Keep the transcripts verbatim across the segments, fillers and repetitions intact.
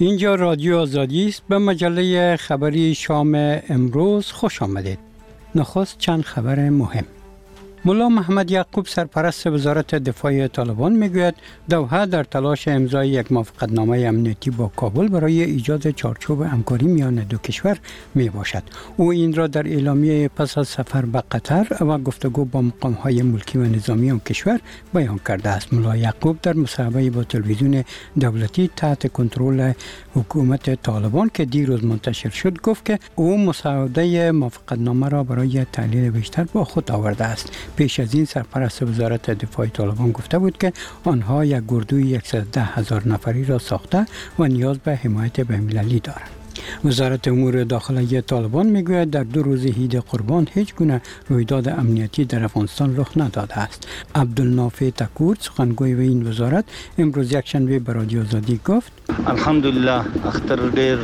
اینجا رادیو آزادی است. به مجله خبری شام امروز خوش آمدید. نخست چند خبر مهم. ملا محمد یعقوب سرپرست وزارت دفاع طالبان میگوید دوحه در تلاش امضای یک موافقتنامه امنیتی با کابل برای ایجاد چارچوب همکاری میان دو کشور می باشد. او این را در اعلامیه پس از سفر به قطر و گفتگو با مقام‌های ملکی و نظامی آن کشور بیان کرده است. ملا یعقوب در مصاحبه با تلویزیون دولتی تحت کنترل حکومت طالبان که دیروز منتشر شد گفت که او مسوده موافقتنامه را برای تحلیل بیشتر با خود آورده است. پیش از این سرپرست وزارت دفاع طالبان گفته بود که آنها یک گردوی صد و ده هزار نفری را ساخته و نیاز به حمایت بین‌المللی دارند. وزارت امور داخلی طالبان میگوید در دو روز عید قربان هیچ گونه رویداد امنیتی در افغانستان رخ نداده است. عبدالنافع تکور سخنگوی این وزارت امروز یکشنبه به رادیو آزادی گفت الحمدلله اختر دیر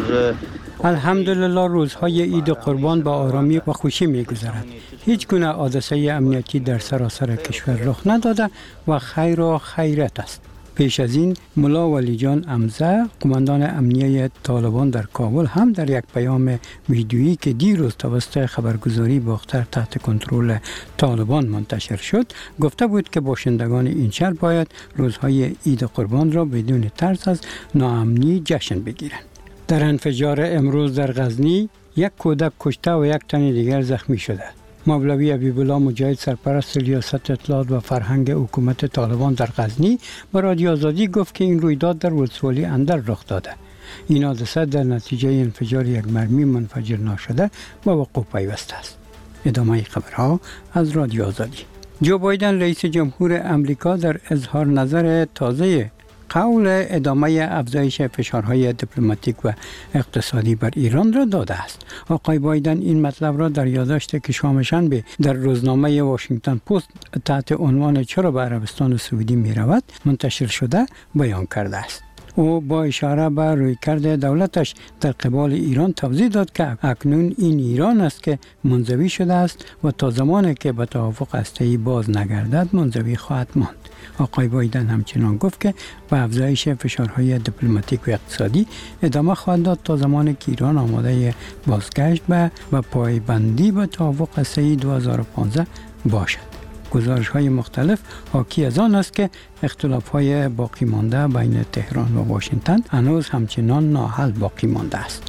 الحمدلله روزهای عید قربان با آرامی و خوشی می‌گذرد. هیچ گونه حادثه امنیتی در سراسر کشور رخ نداده و خیر و خیرت است. پیش از این ملا ولی جان امزه قماندان امنیه طالبان در کابل هم در یک پیام ویدیویی که دیروز توسط خبرگزاری باختر تحت کنترل طالبان منتشر شد گفته بود که باشندگان این شهر باید روزهای عید قربان را بدون ترس از ناامنی جشن بگیرند. در انفجار امروز در غزنی یک کودک کشته و یک تن دیگر زخمی شده. مولوی حبیب‌الله مجاهد سرپرست ریاست اطلاعات و فرهنگ حکومت طالبان در غزنی به رادیو آزادی گفت که این رویداد در ولسوالی اندر رخ داده. این حادثه در نتیجه انفجار یک مرمی منفجر ناشده به وقوع پیوسته است. ادامه خبرها از رادیو آزادی. جو بایدن رئیس جمهور امریکا در اظهار نظر تازه قول ادامه افزایش فشارهای دیپلماتیک و اقتصادی بر ایران را داده است. آقای بایدن این مطلب را در یادداشتی که شامشنبه در روزنامه واشنگتن پست تحت عنوان چرا به عربستان سعودی می رود منتشر شده بیان کرده است. او با اشاره به رویکرد دولتش در قبال ایران توضیح داد که اکنون این ایران است که منزوی شده است و تا زمانی که به توافق هسته‌ای باز نگردد منزوی خواهد ماند. آقای بایدن همچنان گفت که به افزایش فشارهای دیپلماتیک و اقتصادی ادامه خواهد داد تا زمانی که ایران آماده بازگشت به و پایبندی به توافق هسته‌ای دو هزار و پانزده باشد. گزارش‌های مختلف حاکی از آن است که اختلاف‌های باقی مانده بین تهران و واشنگتن هنوز همچنان ناحل باقی مانده است.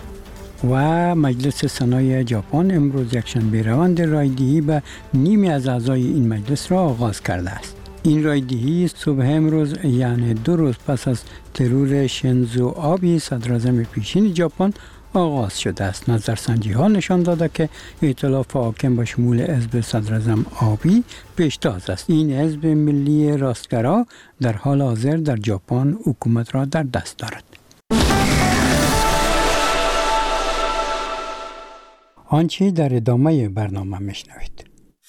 و مجلس سنای ژاپن امروز یکشنبه روند رایدهی به نیمی از اعضای این مجلس را آغاز کرده است. این رایدهی صبح امروز یعنی دو روز پس از ترور شینزو آبی صدراعظم پیشین ژاپن آغاز شده است. نظرسنجی ها نشان داده که ائتلاف حاکم به شمول حزب صدراعظم آبی پیشتاز است. این حزب ملی راستگرا در حال حاضر در ژاپن حکومت را در دست دارد. آنچه در ادامه برنامه میشنوید.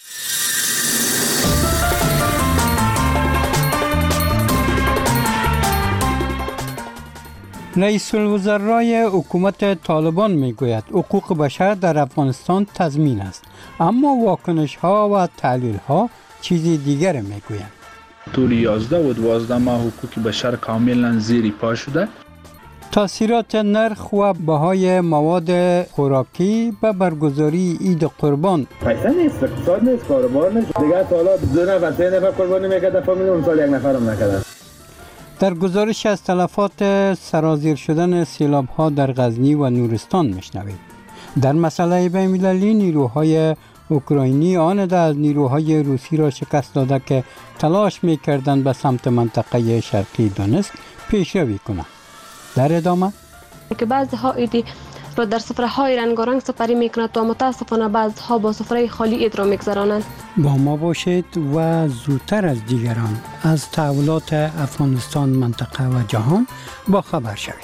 رئیس الوزرای حکومت طالبان میگوید حقوق بشر در افغانستان تضمین است، اما واکنش ها و تحلیل ها چیزی دیگر میگویند. طول یازده و دوازده ماه حقوق بشر کاملا زیر پا شده. تاثیرات نرخ و بهای مواد خوراکی به برگزاری عید قربان. پیسه نیست، اقتصاد نیست، کاروبار نیست. دیگه سالا دو نفر سه نفر قربانی میکرد، فامیل اون سال یک نفرم نکرد. در گزارش از تلفات سرازیر شدن سیلاب‌ها در غزنی و نورستان میشنوید. در مسئله بین‌المللی نیروهای اوکراینی آمده از نیروهای روسی را شکست داده که تلاش می‌کردند به سمت منطقه شرقی دونتسک پیشروی کنند. در ادامه که بعضی‌ها ایدی را در سفره‌های رنگارنگ سپری می‌کنند و متأسفانه بعضی‌ها با سفره خالی اید را می‌گذرانند. با ما باشید و زودتر از دیگران از تحولات افغانستان، منطقه و جهان با خبر شوید.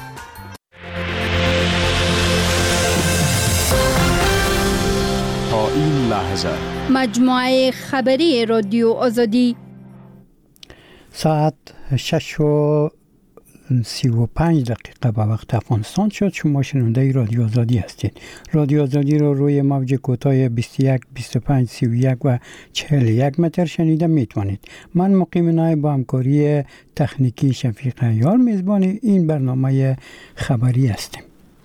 تا این لحظه مجموعه خبری رادیو آزادی ساعت شش و سی و پنج دقیقه به وقت افغانستان شد. شما شنونده رادیو آزادی هستید. رادیو آزادی رو روی موج کوتاه بیست و یک، بیست و پنج، سی و یک و چهل و یک متر شنیده میتوانید. من مقیم نایب با همکاری تکنیکی شفیق عیار میزبان این برنامه خبری هستیم.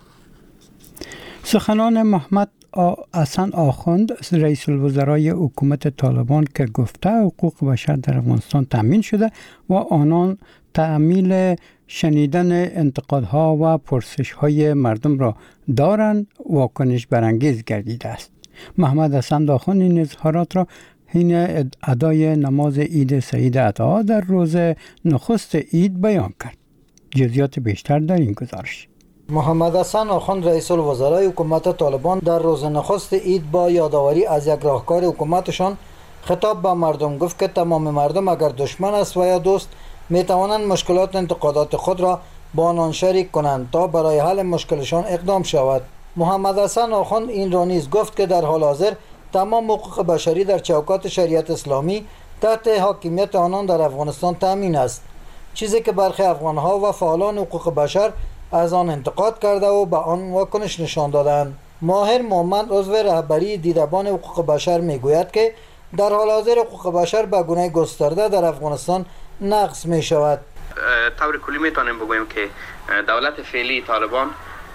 سخنان محمد حسن آخوند رئیس الوزرای حکومت طالبان که گفته حقوق بشر در افغانستان تامین شده و آنان تأمیل شنیدن انتقادها و پرسش‌های مردم را دارند واکنش برانگیز گردیده است. محمد حسن آخوند این اظهارات را حین ادای نماز عید سعید عطا در روز نخست عید بیان کرد. جزئیات بیشتر در این گزارش. محمد حسن آخوند رئیس الوزرای حکومت طالبان در روز نخست عید با یادآوری از یک راهکار حکومتشان خطاب به مردم گفت که تمام مردم اگر دشمن است و یا دوست می توانند مشکلات و انتقادات خود را با آنان شریک کنند تا برای حل مشکلشان اقدام شود. محمد حسن آخوند این را نیز گفت که در حال حاضر تمام حقوق بشری در چوکات شریعت اسلامی تحت حاکمیت آنان در افغانستان تامین است، چیزی که برخی افغانها و فعالان حقوق بشر از آن انتقاد کرده و به آن واکنش نشان دادند. ماهر مومند عضو رهبری دیدبان حقوق بشر میگوید که در حال حاضر حقوق بشر به گونه گسترده در افغانستان نقض می شود. طور کلی میتونیم بگوییم که دولت فعلی طالبان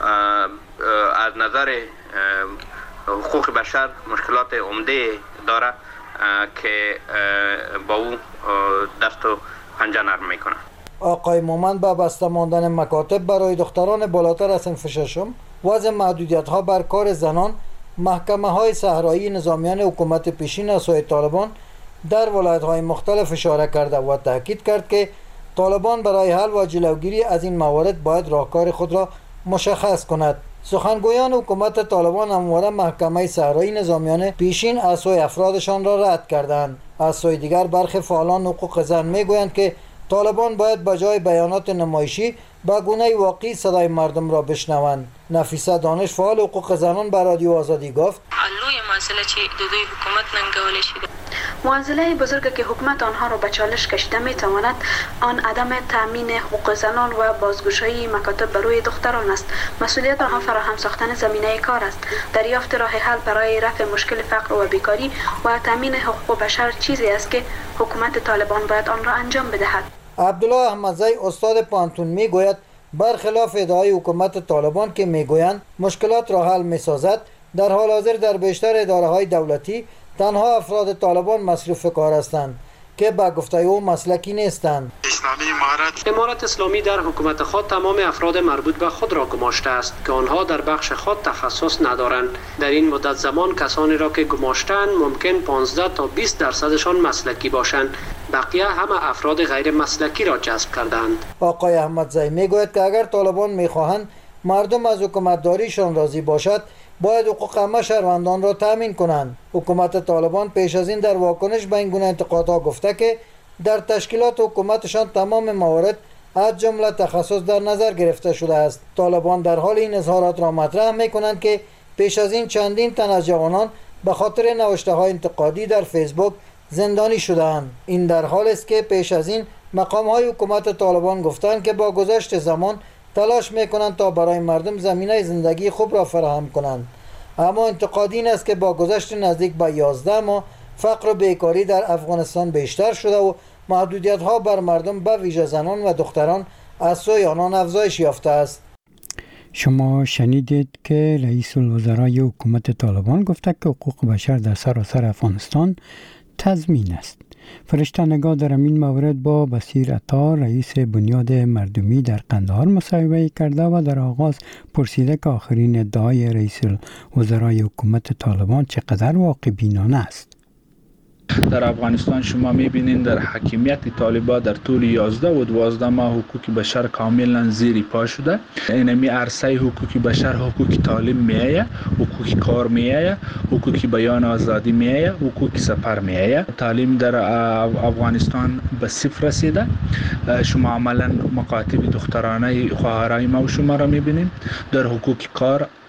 از نظر حقوق بشر مشکلات عمده داره که با او دست و پنجه نرم میکنه. آقای مومند به بسته ماندن مکاتب برای دختران بالاتر از صنف ششم، وضع محدودیت ها بر کار زنان، محکمه های صحرایی نظامیان حکومت پیشین از سوی طالبان در ولایت های مختلف اشاره کرده و تاکید کرد که طالبان برای حل و جلوگیری از این موارد باید راهکار خود را مشخص کند. سخنگویان حکومت طالبان همواره محکمه صحرایی نظامیان پیشین از سوی افرادشان را رد کردند. از سوی دیگر برخی فعالان حقوق زن میگویند که طالبان باید به جای بیانات نمایشی به گونه واقعی صدای مردم را بشنوند. نفیسه دانش فعال حقوق زنان به رادیو آزادی گفت لوی مسئله چی دو دوی حکومت ننگولی شده. معضله بزرگی که حکومت آنها را به چالش کشیده میتواند آن عدم تامین حقوق زنان و بازگشایی مکاتب بروی دختران است. مسئولیت آنها فراهم ساختن زمینه کار است. دریافت راه حل برای رفع مشکل فقر و بیکاری و تامین حقوق بشر چیزی است که حکومت طالبان باید آن را انجام بدهد. عبدالله احمدزی استاد پانتون میگوید برخلاف ادعای حکومت طالبان که میگویند مشکلات را حل میسازد، در حال حاضر در بیشتر اداره های دولتی تنها افراد طالبان مصروف کار هستند که به گفته او مسلکی نیستند. امارت اسلامی در حکومت خود تمام افراد مربوط به خود را گماشته است که آنها در بخش خود تخصص ندارند. در این مدت زمان کسانی را که گماشتند ممکن پانزده تا بیست درصدشان مسلکی باشند، بقیه همه افراد غیر مسلکی را جذب کردند. آقای احمدزی میگوید که اگر طالبان میخواهند مردم از حکومتداریشان راضی باشد باید حقوق همه شهروندان را تامین کنند. حکومت طالبان پیش از این در واکنش به این گونه انتقادها گفته که در تشکیلات حکومتشان تمام موارد از جمله تخصص در نظر گرفته شده است. طالبان در حال این اظهارات را مطرح میکنند که پیش از این چندین تن از جوانان به خاطر نوشته های انتقادی در فیسبوک زندانی شدند. این در حال است که پیش از این مقام های حکومت طالبان گفتند که با گذشت زمان تلاش میکنند تا برای مردم زمینه زندگی خوب را فراهم کنند، اما انتقاد این است که با گذشت نزدیک به یازده ماه فقر و بیکاری در افغانستان بیشتر شده و محدودیت ها بر مردم به ویژه زنان و دختران از سوی آنان افزایش یافته است. شما شنیدید که رئیس الوزرای حکومت طالبان گفته که حقوق بشر در سراسر افغانستان تضمین است. فرشته نگاه در این مورد با بصیر عطا رئیس بنیاد مردمی در قندهار مصاحبه کرده و در آغاز پرسیده که آخرین ادعای رئیس الوزرای حکومت طالبان چقدر واقع بینانه است. در افغانستان شما میبینید در حاکمیت طالبان در طول یازده و دوازده ماه حقوق بشر کاملا زیر پا شده. اینمی عرصه حقوق بشر حقوق تعلیم میایه، حقوق کار میایه، حقوق بیان آزادی میایه، حقوق سفر میایه. تعلیم در افغانستان به صفر رسیده. شما عملا مکاتب دخترانه خواهرای ما و شما را میبینید. در حقوق کار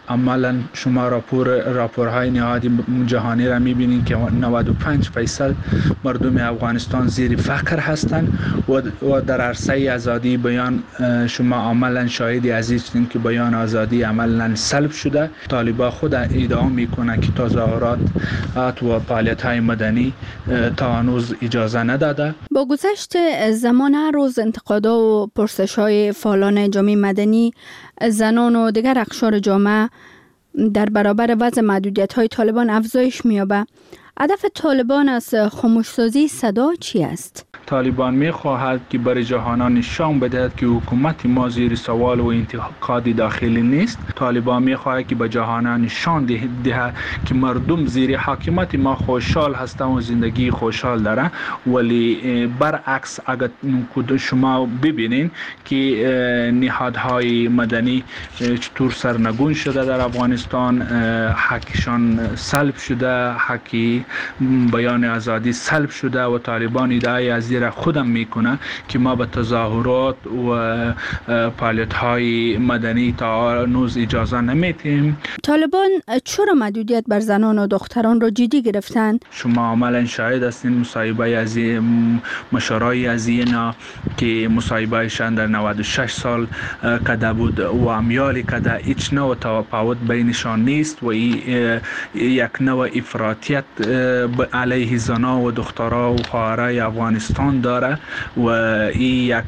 عملا شما راپور راپورهای نهادی جهانی را میبینید که نود و پنج درصد مردم افغانستان زیر فقر هستند و و در عرصه آزادی بیان شما عملا شاهدی عزیزین که بیان آزادی عملا سلب شده. طالبان خود ادعا میکنه که تظاهرات و فعالیت‌های مدنی تا هنوز اجازه نداده. با گذشت زمان هر روز انتقادها و پرسش‌های فعالان جامعه مدنی، زنان و دیگر اقشار جامعه در برابر وضع محدودیت‌های طالبان افزایش می‌یابد. هدف طالبان از خاموش‌سازی صدا چی است؟ طالبان می‌خواهد که برای جهان نشان بدهد که حکومت ما زیر سوال و انتقاد داخلی نیست. طالبان می‌خواهد که به جهان نشان دهد که مردم زیر حاکمیت ما خوشحال هستند و زندگی خوشحال دارند. ولی برعکس اگر شما ببینید که نهادهای مدنی چطور سرنگون شده در افغانستان، حقشان سلب شده، حقی بیان آزادی سلب شده و طالبان ادعای از زیر خودم میکنه که ما به تظاهرات و فعالیت‌های مدنی تا هنوز اجازه نمیدیم. طالبان چرا محدودیت بر زنان و دختران را جدی گرفتند؟ شما عملا شاهد هستین مصاحبه از مشارای از اینا که مصاحبهشان در نود و شش سال کده بود و امیالی کده، هیچ نوع تفاوت بینشان نیست و این یک نوع افراطیت علیه زنان و دخترها و خواهرای افغانستان داره و این یک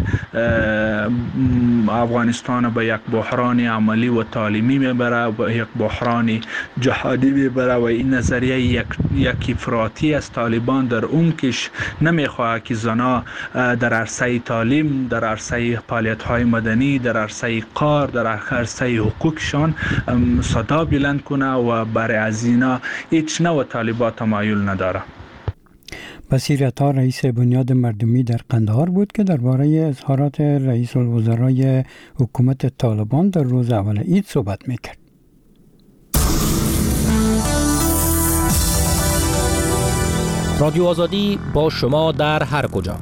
افغانستان به یک بحران عملی و تعلیمی میبره، به یک بحران جهادی میبره و این نظریه یک یک افراطی از طالبان در اون کش نمیخواه که زنان در عرصه تعلیم، در عرصه فعالیت‌های مدنی، در عرصه کار، در عرصه حقوقشان صدا بلند کنه و برای از اینا هیچ نوع طالبان تمایل نداره. بصیرت ها رئیس بنیاد مردمی در قندهار بود که درباره اظهارات رئیس الوزرای حکومت طالبان در روز اول عید صحبت میکرد. رادیو آزادی با شما در هر کجا.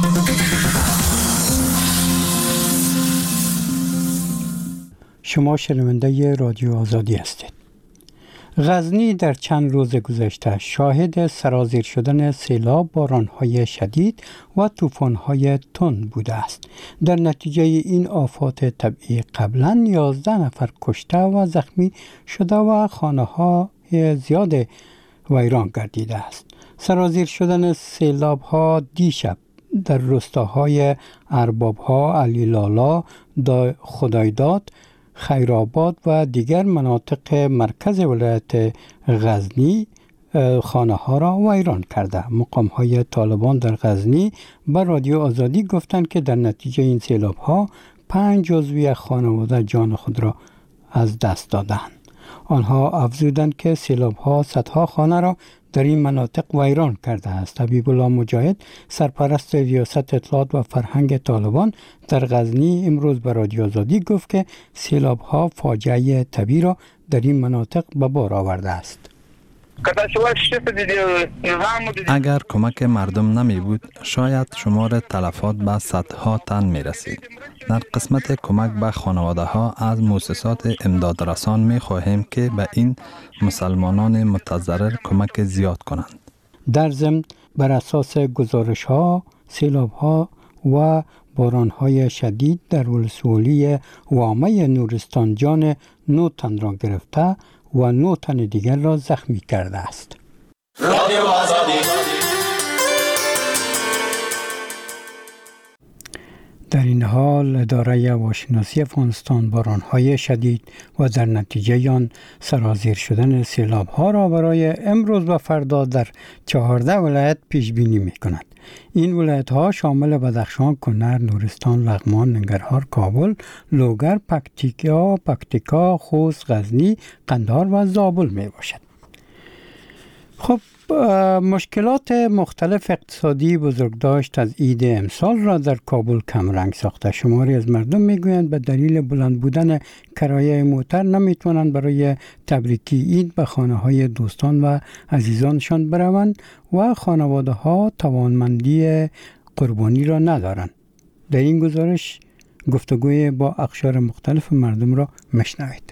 شما شنونده رادیو آزادی هستید. غزنی در چند روز گذشته شاهد سرازیر شدن سیلاب، باران‌های شدید و طوفان‌های تند بوده است. در نتیجه این آفات طبیعی قبلا یازده نفر کشته و زخمی شده و خانه‌های زیاد ویران گردیده است. سرازیر شدن سیلاب‌ها دیشب در روستاهای ارباب‌ها، علیلالا، خدایداد، خیرآباد و دیگر مناطق مرکز ولایت غزنی خانه ها را ویران کرده. مقام های طالبان در غزنی به رادیو آزادی گفتند که در نتیجه این سیلاب ها پنج جزوی خانواده جان خود را از دست دادند. آنها افزودند که سیلاب ها صدها خانه را در این مناطق ویران کرده است. حبیب الله مجاهد، سرپرست ریاست اطلاعات و فرهنگ طالبان در غزنی، امروز به رادیو آزادی گفت که سیلاب ها فاجعه طبیعی را در این مناطق به بار آورده است. اگر کمک مردم نمی بود شاید شمار تلفات به صدها تن می رسید. در قسمت کمک به خانواده ها از مؤسسات امدادرسان می خواهیم که به این مسلمانان متضرر کمک زیاد کنند. در ضمن بر اساس گزارش ها، سیلاب ها و باران های شدید در ولسوالی وامه نورستان جان نو تن را گرفته و نه تن دیگر را زخمی کرده است. رادیو آزادی. در این حال اداره هواشناسی افغانستان باران‌های شدید و در نتیجه آن سرازیر شدن سیلاب‌ها را برای امروز و فردا در چهارده ولایت پیش بینی می‌کند. این ولایت‌ها شامل بدخشان، کنر، نورستان، لغمان، ننگرهار، کابل، لوگر، پکتیکا، پکتیکا، خوست، غزنی، قندهار و زابل میباشد. خب مشکلات مختلف اقتصادی بزرگداشت از عید امسال را در کابل کم رنگ ساخته. شماری از مردم میگویند به دلیل بلند بودن کرایه موتر نمیتوانند برای تبریکی عید به خانه های دوستان و عزیزانشان بروند و خانواده ها توانمندی قربانی را ندارند. در این گزارش گفتگوی با اقشار مختلف مردم را مشنوید.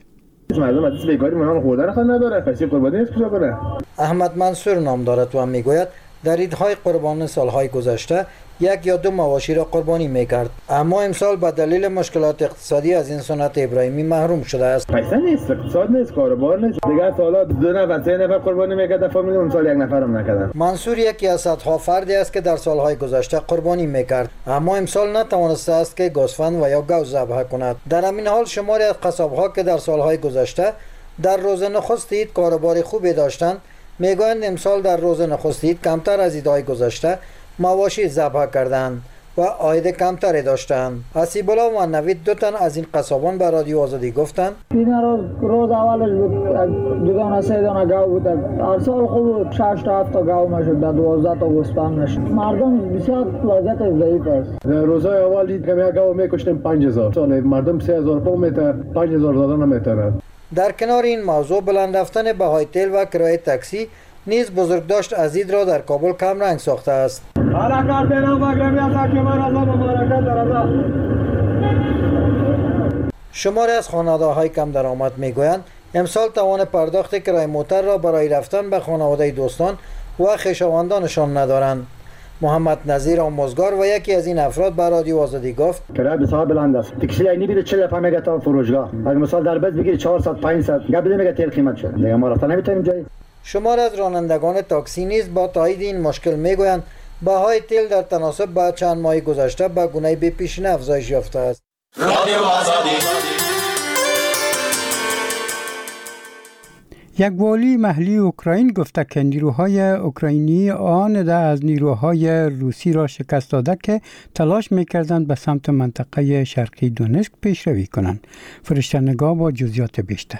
مردم از بیکاری منان خوردن خود نداره، کسی قربانی نیست کجا کنه. احمد منصور نام دارد و میگوید در عیدهای قربانی سالهای گذشته یک یا دو مواشی را قربانی میکرد، اما امسال به دلیل مشکلات اقتصادی از این سنت ابراهیمی محروم شده است. پیسه نیست، اقتصاد نیست، کاروبار نیست. دیگه سالا دو نفر سه نفر قربانی میکرد فامیل، اون سال یک نفر هم نکردن. منصور یکی از صدها فردی است که در سالهای گذشته قربانی میکرد، اما امسال نتوانسته است که گوسفند و یا گاو ذبح کند. در همین حال شماری از قصابها که در سالهای گذشته در روز نخست عید کاروبار خوبی داشتند، میگویند امسال در روز نخست عید کمتر از عیدهای گذشته مواشی ذبح کردند و عاید کمتری داشتند. حسیب الله و نوید دو تن از این قصابان به رادیو آزادی گفتند این روز روز اولش بود دو دانه سه دانه گاو بود، هر سال خوب شش تا هفت تا گاو میشد، در دوازده تا گوسفند میشد. مردم بسیار وضعیت ضعیف است. روزهای اول دید که یک گاو میکشتیم پنج هزار، سال مردم سه هزار پا میته، پنج هزار دادن نمیتونن. در کنار این موضوع بلند رفتن بهای تیل و کرایه تاکسی نیز بزرگداشت از عید را در کابل کم رنگ ساخته است. شماری از خانواده‌های کم درآمد میگویند امسال توان پرداخت کرایه موتر را برای رفتن به خانواده دوستان و خویشاوندانشان ندارند. محمد نظیر آموزگار و یکی از این افراد به رادیو آزادی گفت کرایه بسیار بلند است. تاکسی اینی بیره چهل دفعه میگه تا فروشگاه، اگه مثال در بس بگیری چهارصد پانصد گبده میگه تیل قیمت شده، دیگه ما رفتن نمیتونیم جایی. شمار از رانندگان تاکسی نیز با تایید این مشکل میگویند بهای تیل در تناسب با چند ماه گذشته به گونه بی پیشینه افزایش یافته است. رادیو آزادی. یک والی محلی اوکراین گفته که نیروهای اوکراینی آمده از نیروهای روسی را شکست داده که تلاش میکردند به سمت منطقه شرقی دونسک پیشروی کنند. فرشته‌نگار با جزئیات بیشتر.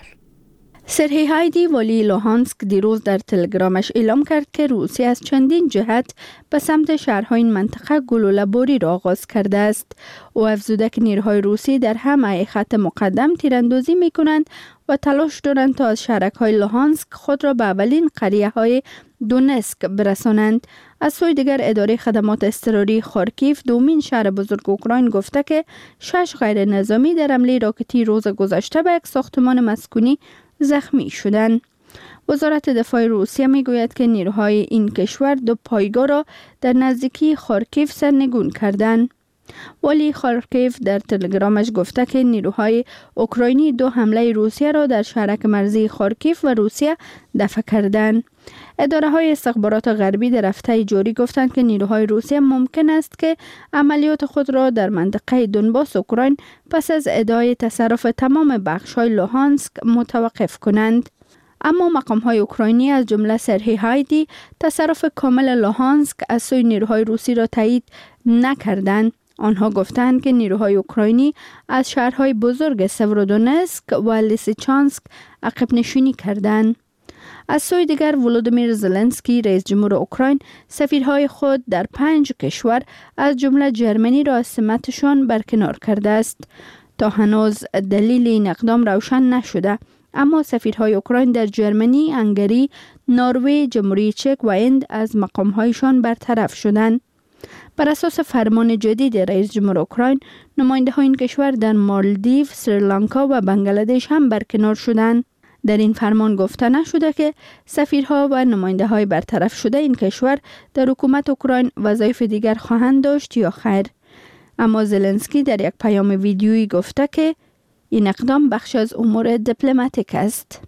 سرهی هایدی والی لوهانسک دیروز در تلگرامش اعلام کرد که روسیه از چندین جهت به سمت شهرهای این منطقه گلوله‌باری را آغاز کرده است. او افزوده که نیروهای روسی در همه خط مقدم تیراندازی می‌کنند و تلاش دارند تا از شهرک‌های لوهانسک خود را به اولین قریه‌های دونسک برسانند. از سوی دیگر اداره خدمات اضطراری خارکیف دومین شهر بزرگ اوکراین گفته که شش غیر نظامی در حمله راکتی روز گذشته به یک ساختمان مسکونی زخمی شدند. وزارت دفاع روسیه میگوید که نیروهای این کشور دو پایگاه را در نزدیکی خارکیف سرنگون کردند. والی خارکیف در تلگرامش گفته که نیروهای اوکراینی دو حمله روسیه را در شهرک مرزی خارکیف و روسیه دفع کردند. اداره های استخبارات غربی در هفته جاری گفتند که نیروهای روسیه ممکن است که عملیات خود را در منطقه دونباس اوکراین پس از ادعای تصرف تمام بخش‌های لوهانسک متوقف کنند. اما مقام‌های اوکراینی از جمله سرهی هایدی تصرف کامل لوهانسک از سوی نیروهای روسی را تایید نکردند. آنها گفتند که نیروهای اوکراینی از شهرهای بزرگ سورودونسک و لیسیچانسک عقب نشینی کردند. از سوی دیگر ولودیمیر زلنسکی رئیس جمهور اوکراین سفیرهای خود در پنج کشور از جمله جرمنی را از سمتشان برکنار کرده است. تا هنوز دلیل این اقدام روشن نشده، اما سفیرهای اوکراین در جرمنی، هنگری، نروژ، جمهوری چک و هند از مقامهایشان برطرف شدند. بر اساس فرمان جدید رئیس جمهور اوکراین، نماینده های این کشور در مالدیو، سریلانکا و بنگلادش هم برکنار شدند. در این فرمان گفته نشده که سفیرها و نماینده های برطرف شده این کشور در حکومت اوکراین وظایف دیگر خواهند داشت یا خیر. اما زلنسکی در یک پیام ویدیویی گفته که این اقدام بخش از امور دیپلماتیک است.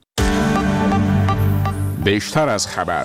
بیشتر از خبر.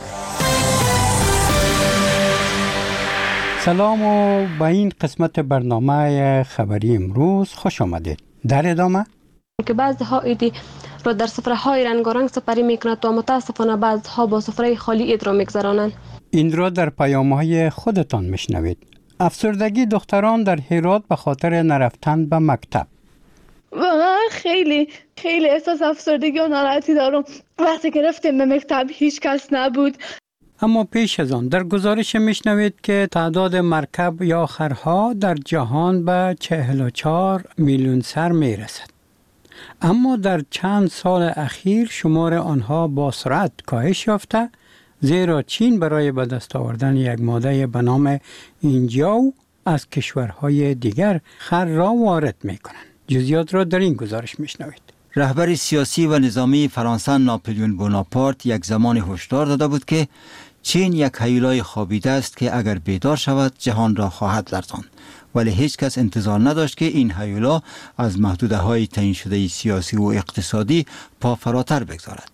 سلام و به این قسمت برنامه خبری امروز خوش آمدید. در ادامه که بعضی ها ایدی را در سفره های رنگارنگ سپری میکند و متاسفانه بعضی ها با سفره خالی اید را میگذرانند. این را در پیام های خودتان میشنوید. افسردگی دختران در هرات به خاطر نرفتن به مکتب. واقعا خیلی خیلی احساس افسردگی و ناراحتی دارم. وقتی که رفتیم به مکتب هیچ کس نبود. اما پیش از آن در گزارش میشنوید که تعداد مرکب یا آخرها در جهان به چهل و چهار میلیون سر میرسد. اما در چند سال اخیر شمار آنها با سرعت کاهش یافته، زیرا چین برای به دست آوردن یک ماده به نام اینجاو از کشورهای دیگر خر را وارد می کنند. جزئیات را در این گزارش میشنوید. رهبر سیاسی و نظامی فرانسه ناپلیون بوناپارت یک زمان هشدار داده بود که چین یک هیولای خوابیده است که اگر بیدار شود جهان را خواهد لرزاند، ولی هیچ کس انتظار نداشت که این هیولا از محدوده های تعیین شده سیاسی و اقتصادی پا فراتر بگذارد.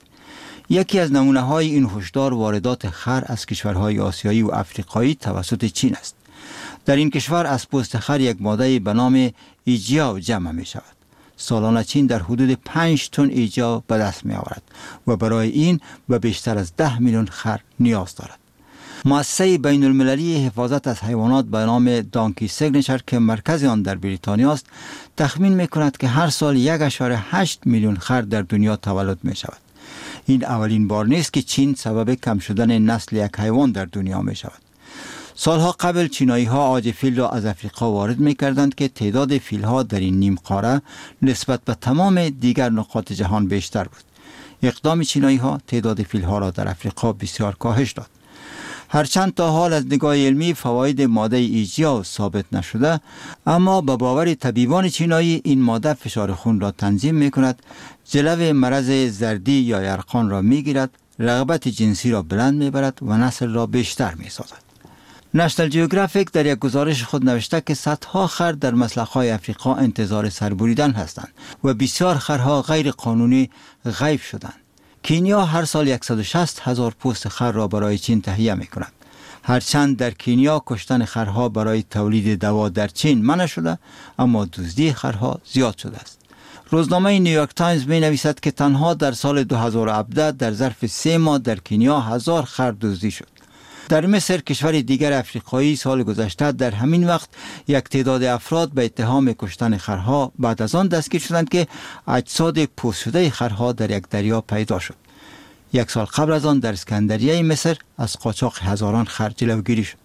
یکی از نمونه های این هشدار واردات خر از کشورهای آسیایی و افریقایی توسط چین است. در این کشور از پوست خر یک ماده به نام ایجیاو جمع می شود. سالانه چین در حدود پنج تن ایجیاو به دست می آورد و برای این به بیشتر از ده میلیون خر نیاز دارد. مؤسسه بین المللی حفاظت از حیوانات به نام دانکی سیگنچر که مرکز آن در بریتانیا است، تخمین می کند که هر سال یک و هشت میلیون خر در دنیا تولد می شود. این اولین بار نیست که چین سبب کم شدن نسل یک حیوان در دنیا می شود. سالها قبل چینایی ها عاج فیل را از افریقا وارد می کردند که تعداد فیل ها در این نیم قاره نسبت به تمام دیگر نقاط جهان بیشتر بود. اقدام چینایی ها تعداد فیل ها را در افریقا بسیار کاهش داد. هرچند تا حال از نگاه علمی فواید ماده ایجیاو ثابت نشده، اما به باور طبیبان چینایی این ماده فشار خون را تنظیم می کند، جلو مرض زردی یا یرقان را می گیرد، رغبت جنسی را بلند می برد و نسل را بیشتر می سازد. نشنال جیوگرافیک در یک گزارش خود نوشته که صدها خر در مسلخ‌های افریقا انتظار سربریدن هستند و بسیار خرها غیر قانونی غیب شدند. کینیا هر سال صد و شصت هزار پوست خر را برای چین تهیه می کند. هرچند در کینیا کشتن خرها برای تولید دوا در چین منع شده، اما دزدی خرها زیاد شده است. روزنامه نیویورک تایمز می نویسد که تنها در سال دو هزار و هفده در ظرف سه ماه در کینیا هزار خر دزدی شد. در مصر، کشور دیگر افریقایی، سال گذشته در همین وقت یک تعداد افراد به اتهام کشتن خرها بعد از آن دستگیر شدند که اجساد پوست شده خرها در یک دریا پیدا شد. یک سال قبل از آن در اسکندریه مصر از قاچاق هزاران خر جلوگیری شد.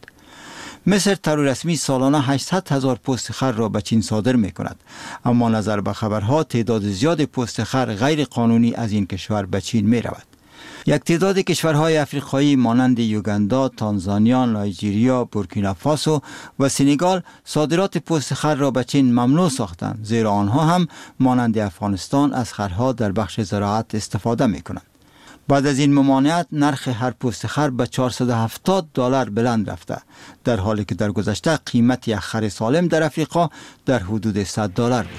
مصر طور رسمی سالانه هشتصد هزار پوست خر را به چین صادر می کند، اما نظر به خبرها تعداد زیاد پوست خر غیر قانونی از این کشور به چین می رود. یک تعداد کشورهای افریقایی مانند یوگاندا، تانزانیا، نایجیریا، بورکینافاسو و سنگال صادرات پوست خر را به چین ممنوع ساختند، زیرا آنها هم مانند افغانستان از خرها در بخش زراعت استفاده می کنند. بعد از این ممانعت نرخ هر پوست خر به چهارصد و هفتاد دلار بلند رفته، در حالی که در گذشته قیمت یک خر سالم در افریقا در حدود صد دلار بود.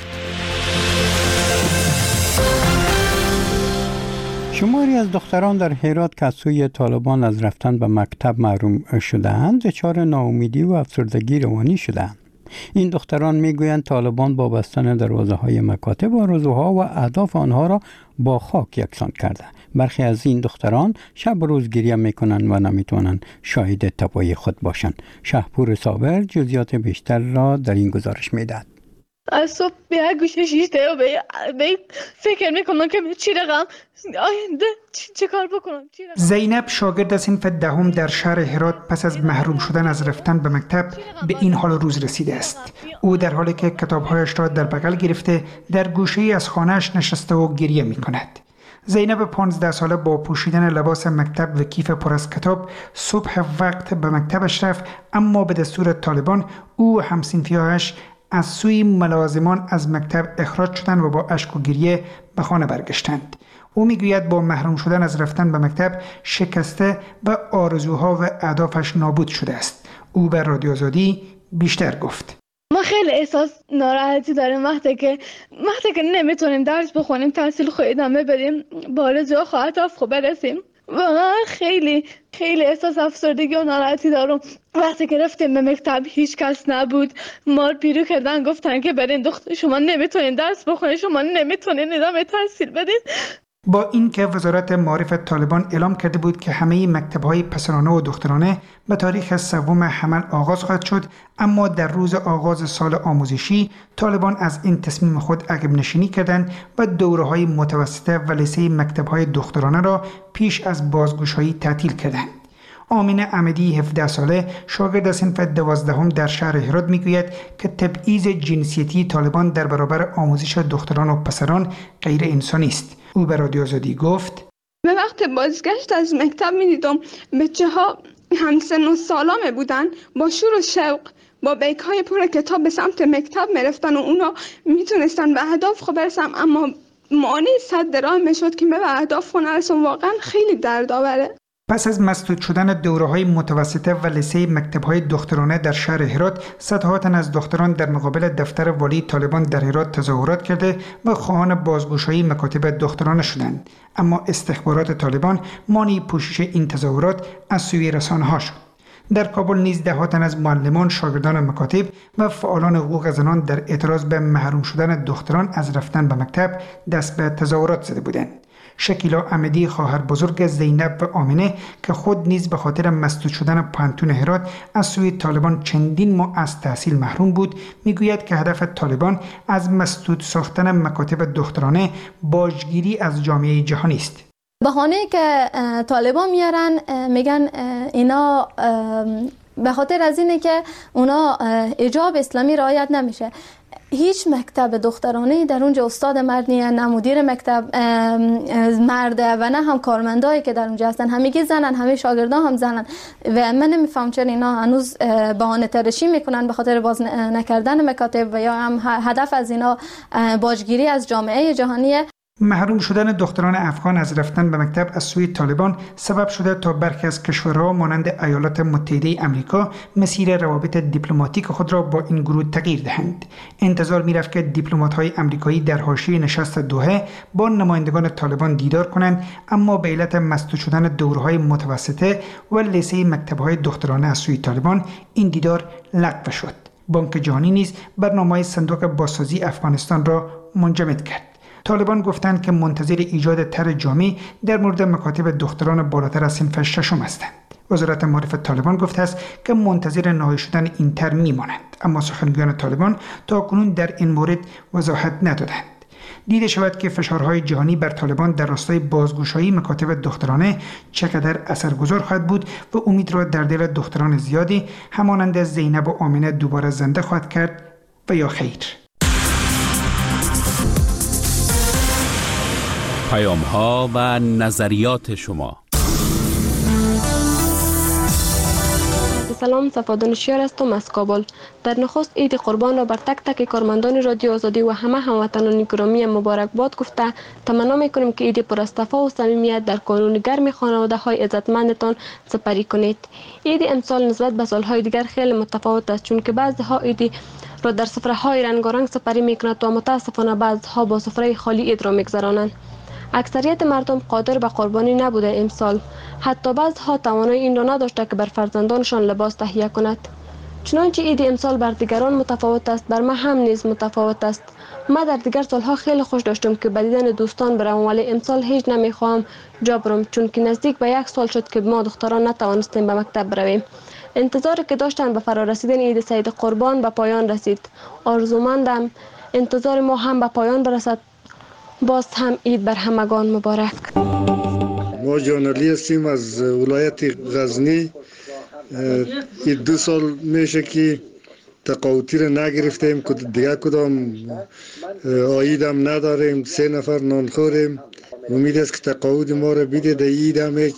شماری از دختران در هرات که از سوی طالبان از رفتن به مکتب محروم شده‌اند، دچار ناامیدی و افسردگی روانی شده‌اند. این دختران میگویند طالبان با بستن دروازه های مکاتب و آرزوها و اهداف آنها را با خاک یکسان کرده. برخی از این دختران شب و روز گریه میکنند و نمیتوانند شاهد تباهی خود باشند. شهپور صابر جزئیات بیشتر را در این گزارش میدهد. از صبح به یک گوشه شیشته و به فکر میکنم که چی رقم آینده چه کار بکنم. زینب شاگرد صنف دهم در شهر هرات پس از محروم شدن از رفتن به مکتب به این حال روز رسیده است. او در حالی که کتابهایش را در بغل گرفته در گوشه‌ای از خانه‌اش نشسته و گریه میکند. زینب پانزده ساله با پوشیدن لباس مکتب و کیف پر از کتاب صبح وقت به مکتبش رفت، اما به دستور طالبان او و همصنفی‌هایش از سوی ملازمان از مکتب اخراج شدند و با اشک و گریه به خانه برگشتند. او میگوید با محروم شدن از رفتن به مکتب شکسته و آرزوها و اهدافش نابود شده است. او به رادیو آزادی بیشتر گفت. ما خیلی احساس ناراحتی داریم وقتی که وقتی که نمیتونیم درس بخونیم، تحصیل خود ادامه بدیم، با آرزوها و اهداف خوب برسیم. واقعا خیلی خیلی احساس افسردگی و ناراحتی دارم. وقتی که رفتیم به مکتب هیچ کس نبود، ما رو پیرو کردن، گفتن که برین دختر شما نمیتونین درس بخونین، شما نمیتونین ادامه تحصیل بدین. با اینکه وزارت معارف طالبان اعلام کرده بود که همه مکتب‌های پسرانه و دخترانه به تاریخ سوم حمل آغاز خواهد شد، اما در روز آغاز سال آموزشی طالبان از این تصمیم خود عقب نشینی کردند و دوره‌های متوسطه و لیسه مکتب‌های دخترانه را پیش از بازگشایی تعطیل کردند. آمینه احمدی هفده ساله شاگرد صنف دوازدهم در شهر هرات میگوید که تبعیض جنسیتی طالبان در برابر آموزش دختران و پسران غیر انسانی است. او به رادیو آزادی گفت: به وقت بازگشت از مکتب می‌دیدم بچه‌ها همسن و سالامه بودن، با شور و شوق با بیگ‌های پر کتاب به سمت مکتب می‌رفتن و اونا میتونستن به اهداف خود برسن، اما مانع صد راه میشد که من به اهداف خود نرسم. واقعا خیلی دردآوره. پس از مسدود شدن دوره‌های متوسطه و لیسه مکتب‌های دخترانه در شهر هرات، صدها تن از دختران در مقابل دفتر والی طالبان در هرات تظاهرات کرده و خواهان بازگشایی مکاتب دخترانه شدند. اما استخبارات طالبان مانع پوشش این تظاهرات از سوی رسانه‌ها شد. در کابل نیز ده تن از معلمان، شاگردان مکاتب و فعالان حقوق زنان در اعتراض به محروم شدن دختران از رفتن به مکتب دست به تظاهرات زده بودند. شکیلا احمدی، خواهر بزرگ زینب و آمنه که خود نیز به خاطر مسدود شدن پانتون هرات از سوی طالبان چندین ماه از تحصیل محروم بود، میگوید که هدف طالبان از مسدود ساختن مکاتب دخترانه باجگیری از جامعه جهانی است. بهانه که طالبان میارن میگن اینا به خاطر از اینه که اونا حجاب اسلامی رعایت نمیشه. هیچ مکتب دخترانه در اونجا استاد مرد نیست، نه مدیر مکتب مرده و نه هم کارمندایی که در اونجا هستن، همگی زنن، همه شاگردان هم زنن و من نمیفهم چرا اینا هنوز بهانه تراشی میکنن به خاطر باز نکردن مکاتب و یا هم هدف از اینا باجگیری از جامعه جهانیه. محروم شدن دختران افغان از رفتن به مکتب از سوی طالبان سبب شده تا برخی از کشورها مانند ایالات متحده آمریکا مسیر روابط دیپلماتیک خود را با این گروه تغییر دهند. انتظار می‌رفت که دیپلمات‌های آمریکایی در حاشیه نشست دوحه با نمایندگان طالبان دیدار کنند، اما به علت مسدود شدن دوره‌های متوسطه و لیسه مکتب‌های دخترانه از سوی طالبان این دیدار لغو شد. بانک جهانی نیز برنامه صندوق بازسازی افغانستان را منجمد کرد. طالبان گفتند که منتظر ایجاد طرح جامع در مورد مکاتب دختران بالاتر از صنف ششم هستند. وزارت معارف طالبان گفته است که منتظر نهایی شدن این طرح میمانند، اما سخنگویان طالبان تاکنون در این مورد وضاحت ندادند. دیده شود که فشارهای جهانی بر طالبان در راستای بازگشایی مکاتب دخترانه چقدر اثرگذار خواهد بود و امید را در دل دختران زیادی همانند زینب و آمنه دوباره زنده خواهد کرد و یا خیر. پیام ها و نظریات شما. سلام، صفادان شیار هستم از کابل. در نخست عید قربان را بر تک تک کارمندان رادیو آزادی و همه هموطنان گرامی مبارکباد گفته تمنا میکنیم که عید پر از صفا و صمیمیت در کانون گرم خانواده های عزتمندتان سپری کنید. عید امسال نسبت به سالهای دیگر خیلی متفاوت است، چون که بعضی ها عید را در سفره های رنگارنگ سپری میکنند و متاسفانه بعضی ها با سفره خالی عید را میگذرانند. اکثریت مردم قادر به قربانی نبوده امسال. حتی بعضها توانایی این را نداشته که بر فرزندانشان لباس تهیه کند. چنانچه عید امسال بر دیگران متفاوت است، بر من هم نیز متفاوت است. من در دیگر سالها خیلی خوش داشتم که به دیدن دوستان برم، ولی امسال هیچ نمیخواهم جا برم، چون که نزدیک به یک سال شد که ما دختران نتوانستیم به مکتب برویم. انتظاری که داشتن به فرا رسیدن عید سید قربان به پایان رسید. آرزومندم انتظار ما هم به پایان برسد. باز هم عید بر همگان مبارک. ما جانلی هستیم از ولایت غزنی. این دو سال میشه که تقاوتی را نگرفتیم، دیگه کدام عید هم نداریم، سه نفر نان خوریم. امید است که تقاوت ما را بیده در عید هم هیچ.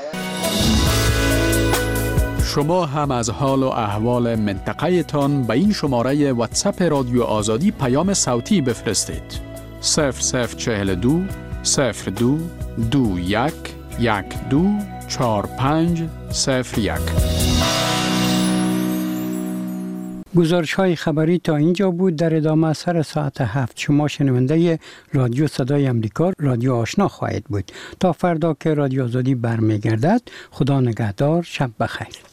شما هم از حال و احوال منطقه تان به این شماره واتساپ رادیو آزادی پیام صوتی بفرستید. صفر صفر چهل دو صفر دو دو یک یک دو چهار پنج صفر یک. گزارش های خبری تا اینجا بود. در ادامه سر ساعت هفت شما شنونده رادیو صدای امریکا، رادیو آشنا خواهید بود. تا فردا که رادیو آزادی برمیگردد، خدا نگهدار، شب بخیر.